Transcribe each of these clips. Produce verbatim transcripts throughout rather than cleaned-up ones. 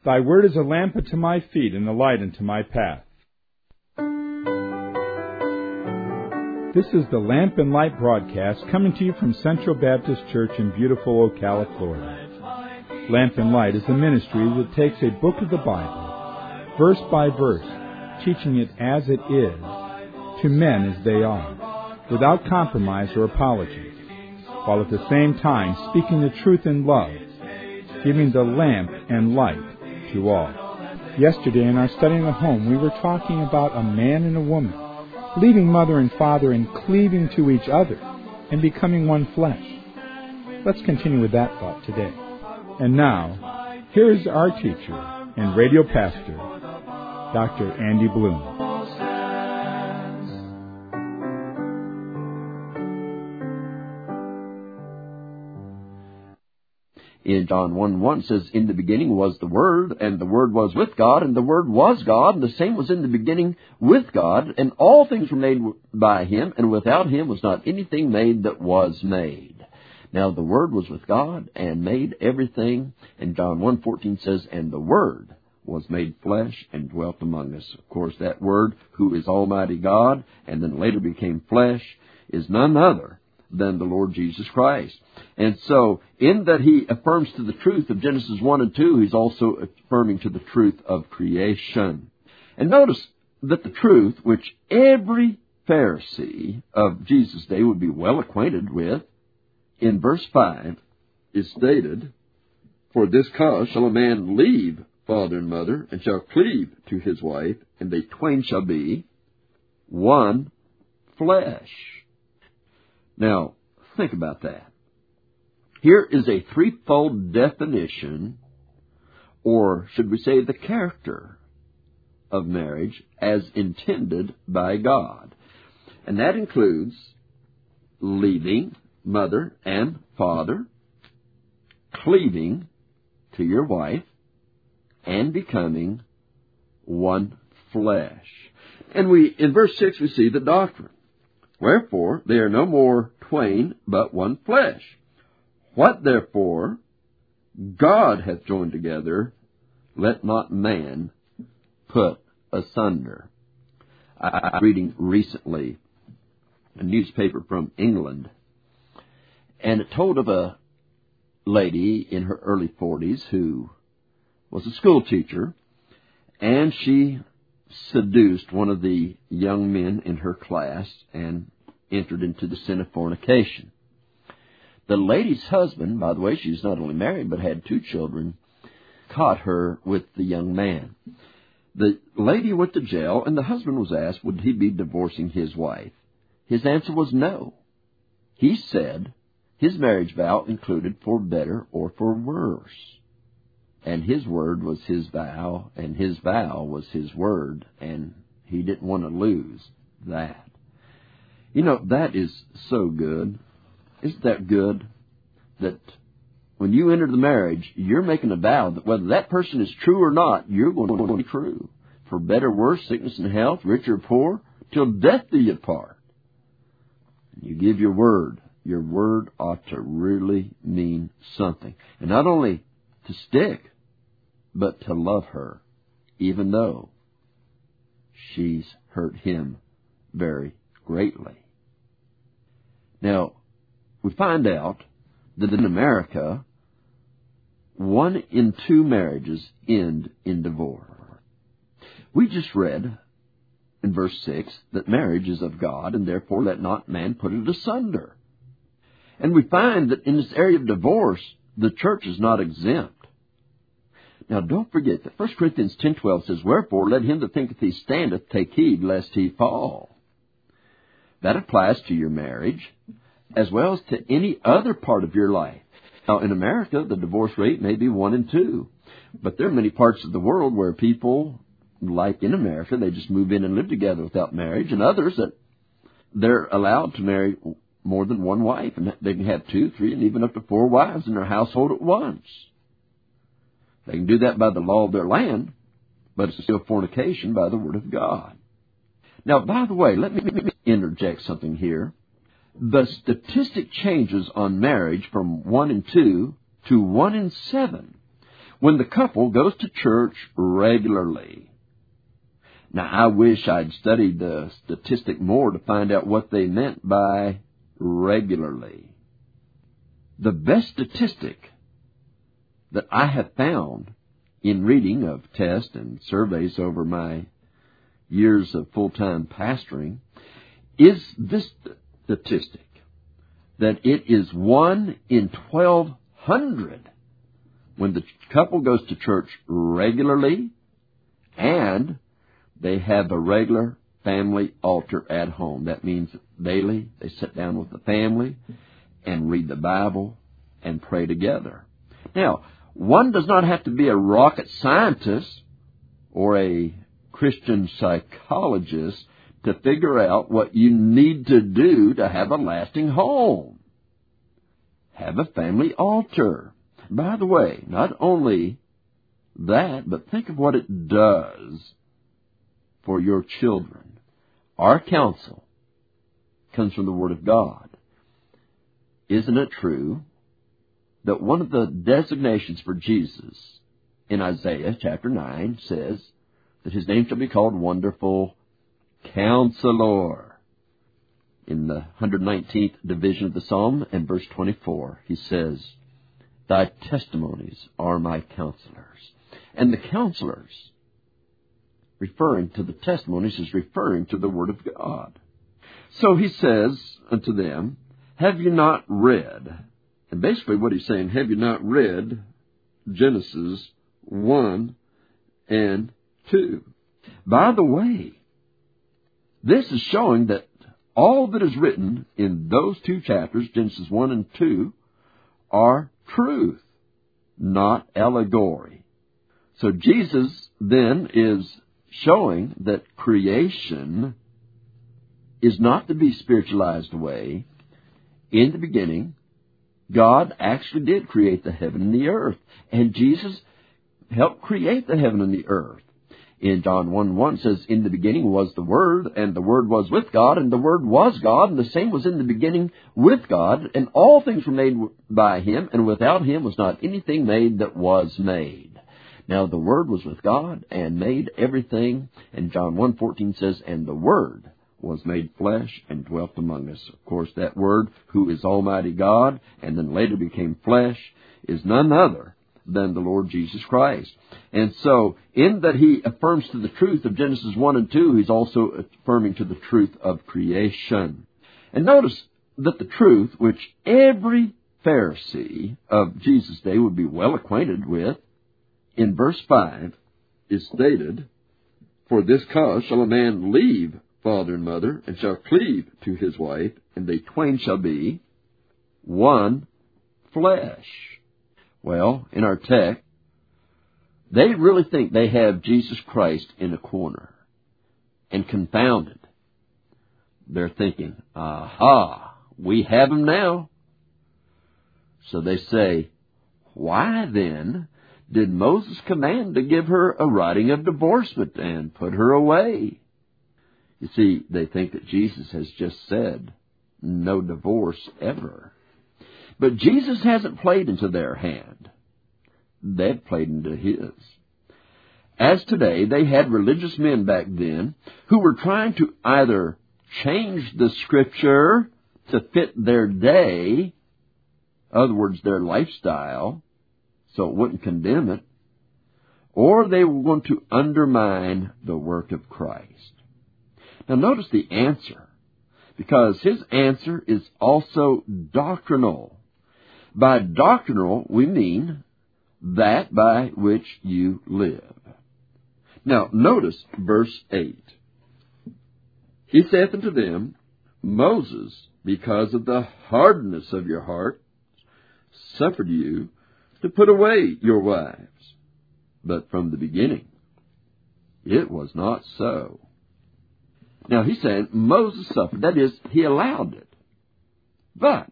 Thy word is a lamp unto my feet and a light unto my path. This is the Lamp and Light broadcast coming to you from Central Baptist Church in beautiful Ocala, Florida. Lamp and Light is a ministry that takes a book of the Bible, verse by verse, teaching it as it is, to men as they are, without compromise or apology, while at the same time speaking the truth in love, giving the lamp and light to all. Yesterday in our study in the home, we were talking about a man and a woman leaving mother and father and cleaving to each other and becoming one flesh. Let's continue with that thought today. And now, here is our teacher and radio pastor, Doctor Andy Bloom. In John one one says, in the beginning was the Word, and the Word was with God, and the Word was God, and the same was in the beginning with God, and all things were made by Him, and without Him was not anything made that was made. Now the Word was with God, and made everything, and John one fourteen says, and the Word was made flesh, and dwelt among us. Of course, that Word, who is Almighty God, and then later became flesh, is none other than the Lord Jesus Christ. And so, in that he affirms to the truth of Genesis one and two, he's also affirming to the truth of creation. And notice that the truth, which every Pharisee of Jesus' day would be well acquainted with, in verse five, is stated, for this cause shall a man leave father and mother, and shall cleave to his wife, and they twain shall be one flesh. Now, think about that. Here is a threefold definition, or should we say the character of marriage as intended by God. And that includes leaving mother and father, cleaving to your wife, and becoming one flesh. And we, in verse six, we see the doctrine. Wherefore, they are no more twain, but one flesh. What therefore God hath joined together, let not man put asunder. I was reading recently a newspaper from England, and it told of a lady in her early forties who was a school teacher, and she seduced one of the young men in her class and entered into the sin of fornication. The lady's husband, by the way, she was not only married but had two children, caught her with the young man. The lady went to jail, and the husband was asked would he be divorcing his wife. His answer was no. He said his marriage vow included for better or for worse. And his word was his vow, and his vow was his word, and he didn't want to lose that. You know, that is so good. Isn't that good? That when you enter the marriage, you're making a vow that whether that person is true or not, you're going to be true. For better, worse, sickness and health, rich or poor, till death do you part. You give your word. Your word ought to really mean something. And not only to stick, but to love her, even though she's hurt him very greatly. Now, we find out that in America, one in two marriages end in divorce. We just read in verse six that marriage is of God, and therefore let not man put it asunder. And we find that in this area of divorce, the church is not exempt. Now, don't forget that First Corinthians ten twelve says, wherefore let him that thinketh he standeth take heed lest he fall. That applies to your marriage as well as to any other part of your life. Now, in America, the divorce rate may be one in two. But there are many parts of the world where people, like in America, they just move in and live together without marriage, and others that they're allowed to marry more than one wife, and they can have two, three, and even up to four wives in their household at once. They can do that by the law of their land, but it's still fornication by the word of God. Now, by the way, let me interject something here. The statistic changes on marriage from one in two to one in seven. when the couple goes to church regularly. Now, I wish I'd studied the statistic more to find out what they meant by regularly. The best statistic that I have found in reading of tests and surveys over my years of full-time pastoring is this statistic, that it is one in twelve hundred when the couple goes to church regularly and they have a regular family altar at home. That means daily they sit down with the family and read the Bible and pray together. Now, one does not have to be a rocket scientist or a Christian psychologist to figure out what you need to do to have a lasting home. Have a family altar. By the way, not only that, but think of what it does for your children. Our counsel comes from the Word of God. Isn't it true that one of the designations for Jesus in Isaiah chapter nine says that his name shall be called Wonderful Counselor? In the one hundred nineteenth division of the Psalm, and verse twenty-four, he says, Thy testimonies are my counselors. And the counselors, referring to the testimonies, is referring to the Word of God. So he says unto them, Have you not read? And basically what he's saying, have you not read Genesis one and two? By the way, this is showing that all that is written in those two chapters, Genesis one and two, are truth, not allegory. So Jesus then is showing that creation is not to be spiritualized away. In the beginning, God actually did create the heaven and the earth, and Jesus helped create the heaven and the earth. In John one one says, In the beginning was the Word, and the Word was with God, and the Word was God, and the same was in the beginning with God, and all things were made by Him, and without Him was not anything made that was made. Now the Word was with God, and made everything, and John one fourteen says, And the Word was made flesh, and dwelt among us. Of course, that Word, who is Almighty God, and then later became flesh, is none other than the Lord Jesus Christ. And so, in that he affirms to the truth of Genesis one and two, he's also affirming to the truth of creation. And notice that the truth, which every Pharisee of Jesus' day would be well acquainted with, in verse five, is stated, For this cause shall a man leave father and mother, and shall cleave to his wife, and they twain shall be one flesh. Well, in our text, they really think they have Jesus Christ in a corner and confounded. They're thinking, aha, we have him now. So they say, why then did Moses command to give her a writing of divorcement and put her away? You see, they think that Jesus has just said, no divorce ever. But Jesus hasn't played into their hand. They've played into his. As today, they had religious men back then who were trying to either change the Scripture to fit their day, in other words, their lifestyle, so it wouldn't condemn it, or they were going to undermine the work of Christ. Now notice the answer, because his answer is also doctrinal. By doctrinal, we mean that by which you live. Now, notice verse eight. He saith unto them, Moses, because of the hardness of your heart, suffered you to put away your wives. But from the beginning, it was not so. Now, he's saying Moses suffered. That is, he allowed it. But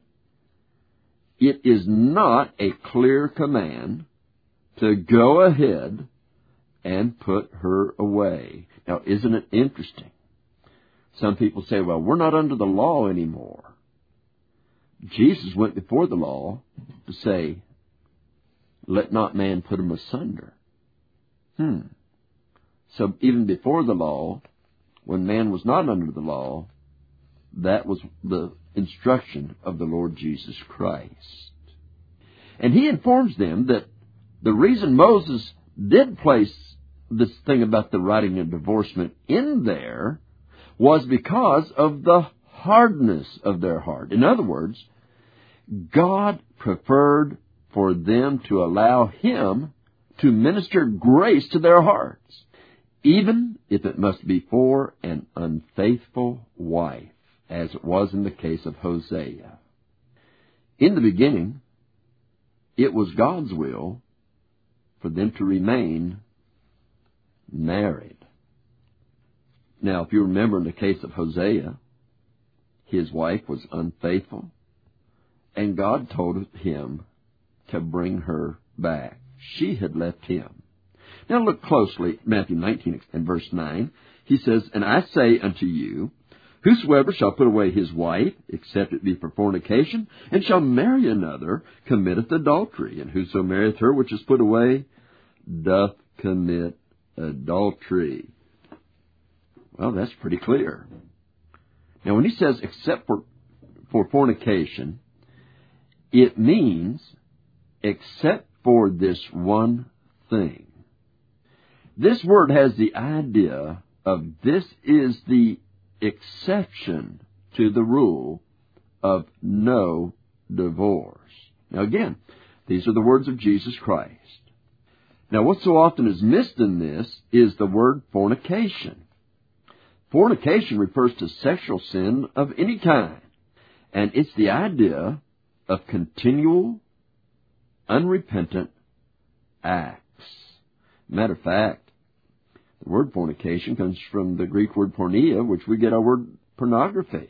it is not a clear command to go ahead and put her away. Now, isn't it interesting? Some people say, well, we're not under the law anymore. Jesus went before the law to say, let not man put them asunder. Hmm. So even before the law, when man was not under the law, that was the instruction of the Lord Jesus Christ. And he informs them that the reason Moses did place this thing about the writing of divorcement in there was because of the hardness of their heart. In other words, God preferred for them to allow him to minister grace to their hearts, even if it must be for an unfaithful wife, as it was in the case of Hosea. In the beginning, it was God's will for them to remain married. Now, if you remember in the case of Hosea, his wife was unfaithful, and God told him to bring her back. She had left him. Now look closely, Matthew nineteen and verse nine. He says, And I say unto you, whosoever shall put away his wife, except it be for fornication, and shall marry another, committeth adultery. And whoso marrieth her which is put away, doth commit adultery. Well, that's pretty clear. Now, when he says except for, for fornication, it means except for this one thing. This word has the idea of this is the exception to the rule of no divorce. Now, again, these are the words of Jesus Christ. Now, what so often is missed in this is the word fornication. Fornication refers to sexual sin of any kind, and it's the idea of continual, unrepentant acts. Matter of fact, the word fornication comes from the Greek word porneia, which we get our word pornography.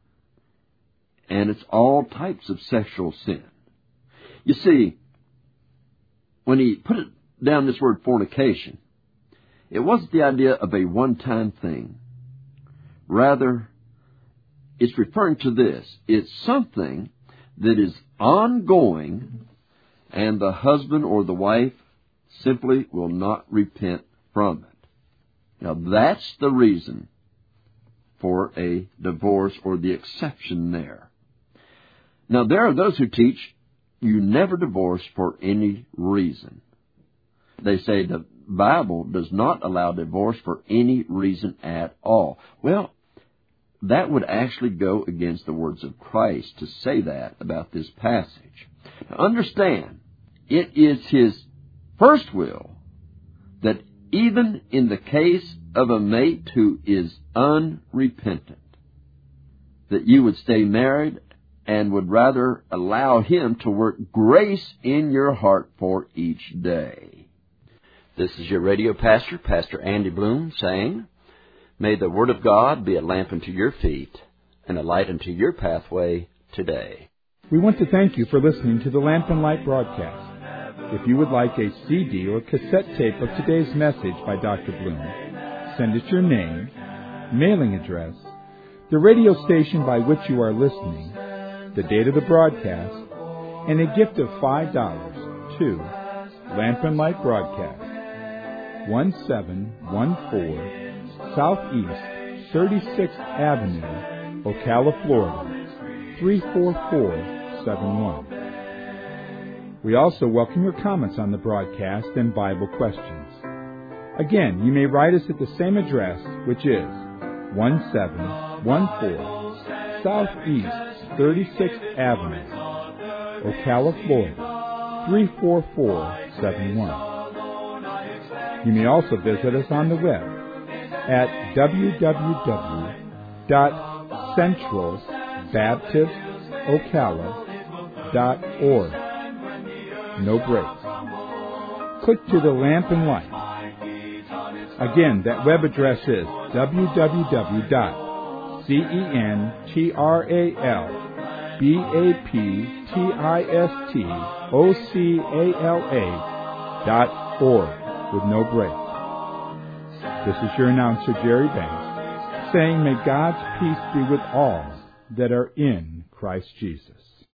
And it's all types of sexual sin. You see, when he put it down, this word fornication, it wasn't the idea of a one-time thing. Rather, it's referring to this. It's something that is ongoing, and the husband or the wife simply will not repent from it. Now, that's the reason for a divorce, or the exception there. Now, there are those who teach you never divorce for any reason. They say the Bible does not allow divorce for any reason at all. Well, that would actually go against the words of Christ to say that about this passage. Now, understand, it is his first will that even in the case of a mate who is unrepentant, that you would stay married and would rather allow him to work grace in your heart for each day. This is your radio pastor, Pastor Andy Bloom, saying, may the Word of God be a lamp unto your feet and a light unto your pathway today. We want to thank you for listening to the Lamp and Light broadcast. If you would like a C D or cassette tape of today's message by Doctor Bloom, send us your name, mailing address, the radio station by which you are listening, the date of the broadcast, and a gift of five dollars to Lamp and Light Broadcast, one seven one four Southeast thirty-sixth Avenue, Ocala, Florida, three four four seven one. We also welcome your comments on the broadcast and Bible questions. Again, you may write us at the same address, which is one seven one four Southeast thirty-sixth Avenue, Ocala, Florida, three four four seven one. You may also visit us on the web at w w w dot central baptist ocala dot org. No breaks. Click to the Lamp and Light. Again, that web address is w w w dot central baptist ocala dot org with no breaks. This is your announcer, Jerry Banks, saying, may God's peace be with all that are in Christ Jesus.